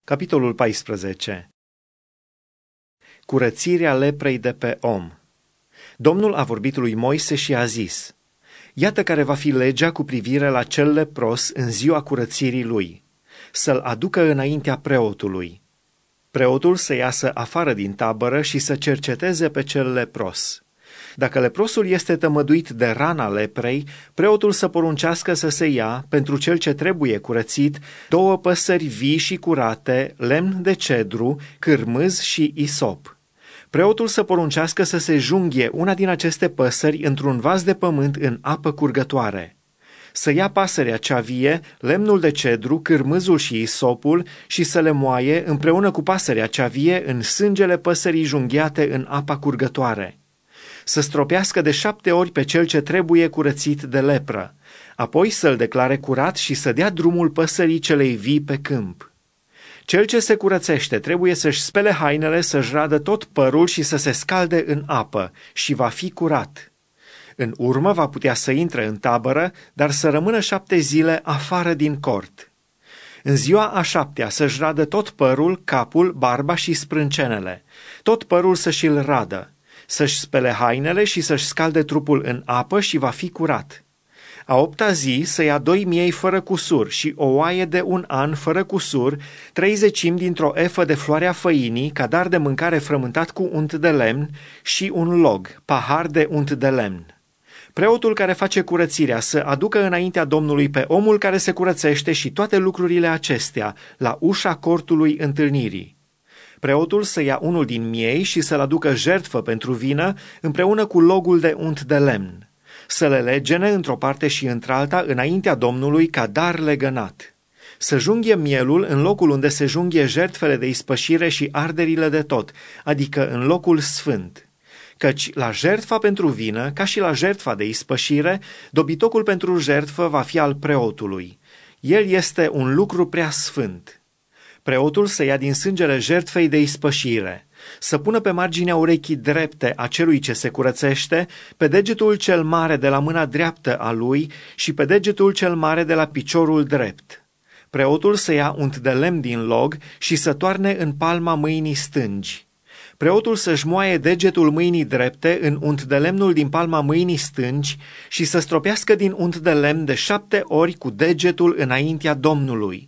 Capitolul 14. Curățirea leprei de pe om. Domnul a vorbit lui Moise și a zis: Iată care va fi legea cu privire la cel lepros în ziua curățirii lui, să-l aducă înaintea preotului. Preotul să iasă afară din tabără și să cerceteze pe cel lepros. Dacă leprosul este tămăduit de rana leprei, preotul să poruncească să se ia, pentru cel ce trebuie curățit, 2 păsări vii și curate, lemn de cedru, cârmâz și isop. Preotul să poruncească să se junghie una din aceste păsări într-un vas de pământ în apă curgătoare. Să ia pasărea cea vie, lemnul de cedru, cârmâzul și isopul și să le moaie împreună cu pasărea cea vie în sângele păsării junghiate în apa curgătoare. Să stropească de 7 ori pe cel ce trebuie curățit de lepră, apoi să-l declare curat și să dea drumul păsării celei vii pe câmp. Cel ce se curățește trebuie să-și spele hainele, să-și radă tot părul și să se scalde în apă și va fi curat. În urmă va putea să intre în tabără, dar să rămână 7 zile afară din cort. În ziua a 7-a să-și radă tot părul, capul, barba și sprâncenele, tot părul să-și-l radă, să-și spele hainele și să-și scalde trupul în apă și va fi curat. A 8-a zi să ia 2 miei fără cusur și o oaie de 1 an fără cusur, 30 dintr-o efă de floarea făinii, ca dar de mâncare frământat cu unt de lemn, și un log, pahar de unt de lemn. Preotul care face curățirea să aducă înaintea Domnului pe omul care se curățește și toate lucrurile acestea la ușa cortului întâlnirii. Preotul să ia unul din miei și să-l aducă jertfă pentru vină împreună cu logul de unt de lemn. Să le legene într-o parte și într-alta înaintea Domnului ca dar legănat. Să junghie mielul în locul unde se junghie jertfele de ispășire și arderile de tot, adică în locul sfânt. Căci la jertfa pentru vină, ca și la jertfa de ispășire, dobitocul pentru jertfă va fi al preotului. El este un lucru prea sfânt. Preotul să ia din sângele jertfei de ispășire, să pună pe marginea urechii drepte a celui ce se curățește, pe degetul cel mare de la mâna dreaptă a lui și pe degetul cel mare de la piciorul drept. Preotul să ia unt de lemn din log și să toarne în palma mâinii stângi. Preotul să-și moaie degetul mâinii drepte în unt de lemnul din palma mâinii stângi și să stropească din unt de lemn de 7 ori cu degetul înaintea Domnului.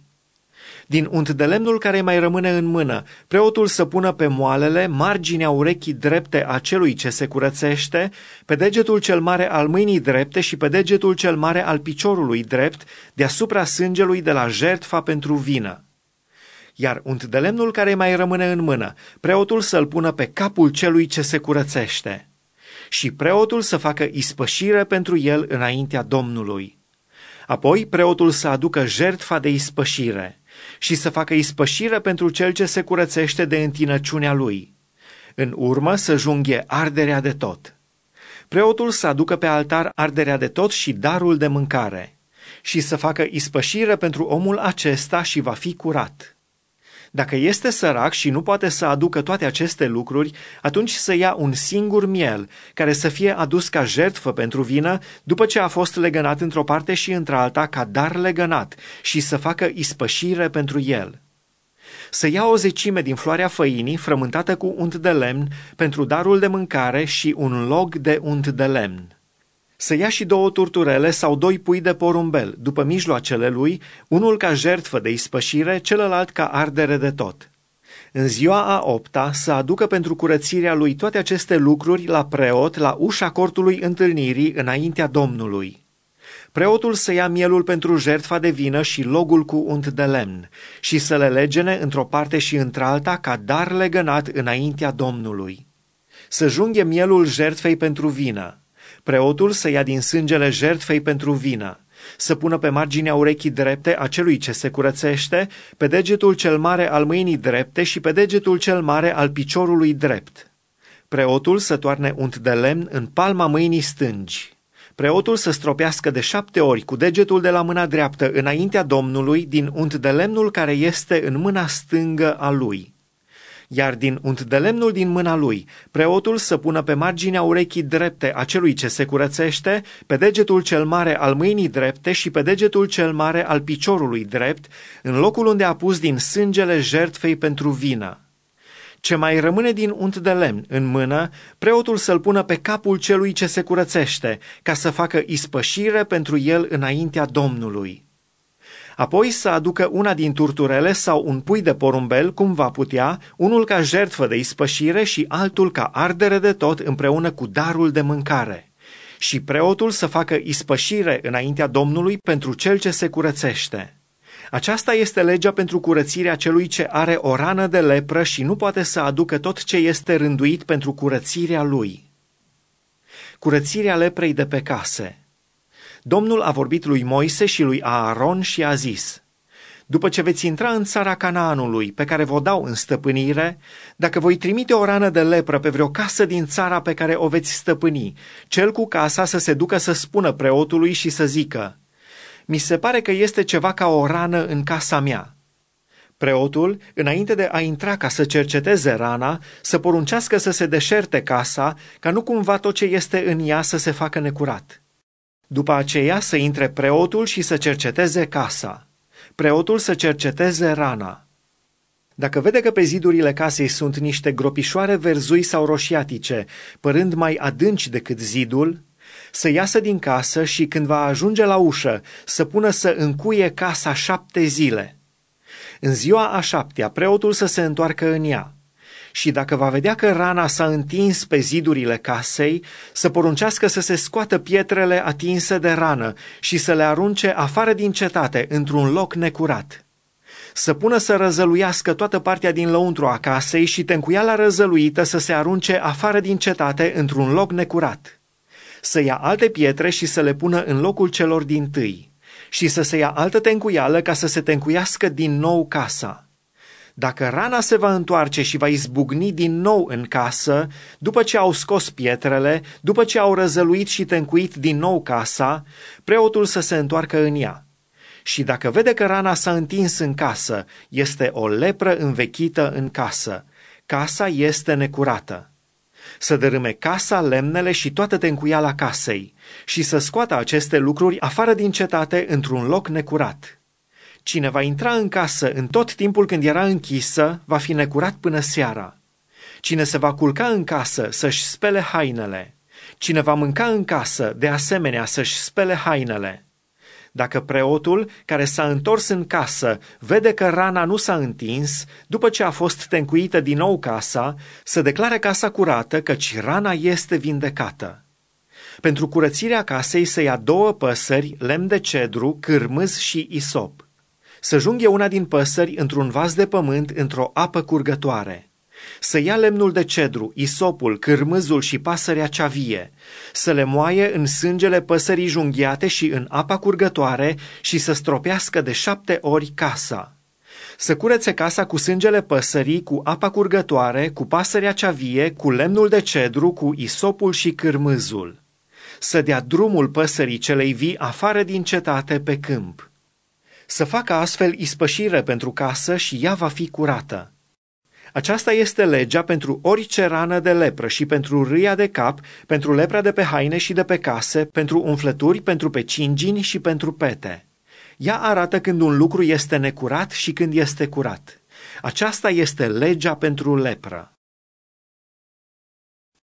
Din unt de lemnul care mai rămâne în mână, preotul să pună pe moalele marginea urechii drepte a celui ce se curățește, pe degetul cel mare al mâinii drepte și pe degetul cel mare al piciorului drept, deasupra sângelui de la jertfa pentru vină. Iar unt de lemnul care mai rămâne în mână, preotul să-l pună pe capul celui ce se curățește. Și preotul să facă ispășire pentru el înaintea Domnului. Apoi preotul să aducă jertfa de ispășire și să facă ispășire pentru cel ce se curățește de întinăciunea lui. În urmă să junghie arderea de tot. Preotul să aducă pe altar arderea de tot și darul de mâncare și să facă ispășire pentru omul acesta și va fi curat. Dacă este sărac și nu poate să aducă toate aceste lucruri, atunci să ia un singur miel, care să fie adus ca jertfă pentru vină, după ce a fost legănat într-o parte și într-alta ca dar legănat, și să facă ispășire pentru el. Să ia o 10 din floarea făinii, frământată cu unt de lemn, pentru darul de mâncare și un log de unt de lemn. Să ia și 2 turturele sau 2 pui de porumbel, după mijloacele lui, unul ca jertfă de ispășire, celălalt ca ardere de tot. În ziua a 8-a să aducă pentru curățirea lui toate aceste lucruri la preot, la ușa cortului întâlnirii, înaintea Domnului. Preotul să ia mielul pentru jertfa de vină și logul cu unt de lemn și să le legene într-o parte și într-alta ca dar legănat înaintea Domnului. Să junghie mielul jertfei pentru vină. Preotul să ia din sângele jertfei pentru vină, să pună pe marginea urechii drepte a celui ce se curățește, pe degetul cel mare al mâinii drepte și pe degetul cel mare al piciorului drept. Preotul să toarne unt de lemn în palma mâinii stângi. Preotul să stropească de 7 ori cu degetul de la mâna dreaptă înaintea Domnului din unt de lemnul care este în mâna stângă a lui. Iar din unt de lemnul din mâna lui, preotul să pună pe marginea urechii drepte a celui ce se curățește, pe degetul cel mare al mâinii drepte și pe degetul cel mare al piciorului drept, în locul unde a pus din sângele jertfei pentru vină. Ce mai rămâne din unt de lemn în mână, preotul să-l pună pe capul celui ce se curățește, ca să facă ispășire pentru el înaintea Domnului. Apoi să aducă una din turturele sau un pui de porumbel, cum va putea, unul ca jertfă de ispășire și altul ca ardere de tot împreună cu darul de mâncare. Și preotul să facă ispășire înaintea Domnului pentru cel ce se curățește. Aceasta este legea pentru curățirea celui ce are o rană de lepră și nu poate să aducă tot ce este rânduit pentru curățirea lui. Curățirea leprei de pe case. Domnul a vorbit lui Moise și lui Aaron și a zis: după ce veți intra în țara Canaanului, pe care vă dau în stăpânire, dacă voi trimite o rană de lepră pe vreo casă din țara pe care o veți stăpâni, cel cu casa să se ducă să spună preotului și să zică: mi se pare că este ceva ca o rană în casa mea. Preotul, înainte de a intra ca să cerceteze rana, să poruncească să se deșerte casa, ca nu cumva tot ce este în ea să se facă necurat. După aceea să intre preotul și să cerceteze casa. Preotul să cerceteze rana. Dacă vede că pe zidurile casei sunt niște gropișoare verzui sau roșiatice, părând mai adânci decât zidul, să iasă din casă și când va ajunge la ușă, să pună să încuie casa 7 zile. În ziua a 7-a, preotul să se întoarcă în ea. Și dacă va vedea că rana s-a întins pe zidurile casei, să poruncească să se scoată pietrele atinse de rană și să le arunce afară din cetate, într-un loc necurat. Să pună să răzăluiască toată partea din lăuntru a casei și tencuiala răzăluită să se arunce afară din cetate, într-un loc necurat. Să ia alte pietre și să le pună în locul celor dintâi și să se ia altă tencuială ca să se tencuiască din nou casa. Dacă rana se va întoarce și va izbucni din nou în casă, după ce au scos pietrele, după ce au răzăluit și tencuit din nou casa, preotul să se întoarcă în ea. Și dacă vede că rana s-a întins în casă, este o lepră învechită în casă. Casa este necurată. Să dărâme casa, lemnele și toată tencuiala casei și să scoată aceste lucruri afară din cetate într-un loc necurat. Cine va intra în casă în tot timpul când era închisă, va fi necurat până seara. Cine se va culca în casă, să-și spele hainele. Cine va mânca în casă, de asemenea, să-și spele hainele. Dacă preotul, care s-a întors în casă, vede că rana nu s-a întins, după ce a fost tencuită din nou casa, să declare casa curată, căci rana este vindecată. Pentru curățirea casei să ia 2 păsări, lemn de cedru, cârmâz și isop. Să junghe una din păsări într-un vas de pământ într-o apă curgătoare. Să ia lemnul de cedru, isopul, cârmâzul și pasărea cea vie, să le moaie în sângele păsării junghiate și în apa curgătoare și să stropească de 7 ori casa. Să curețe casa cu sângele păsării, cu apa curgătoare, cu pasărea cea vie, cu lemnul de cedru, cu isopul și cârmâzul. Să dea drumul păsării celei vii afară din cetate pe câmp. Să facă astfel ispășire pentru casă și ea va fi curată. Aceasta este legea pentru orice rană de lepră și pentru râia de cap, pentru lepra de pe haine și de pe case, pentru umflături, pentru pe cingini și pentru pete. Ea arată când un lucru este necurat și când este curat. Aceasta este legea pentru lepră.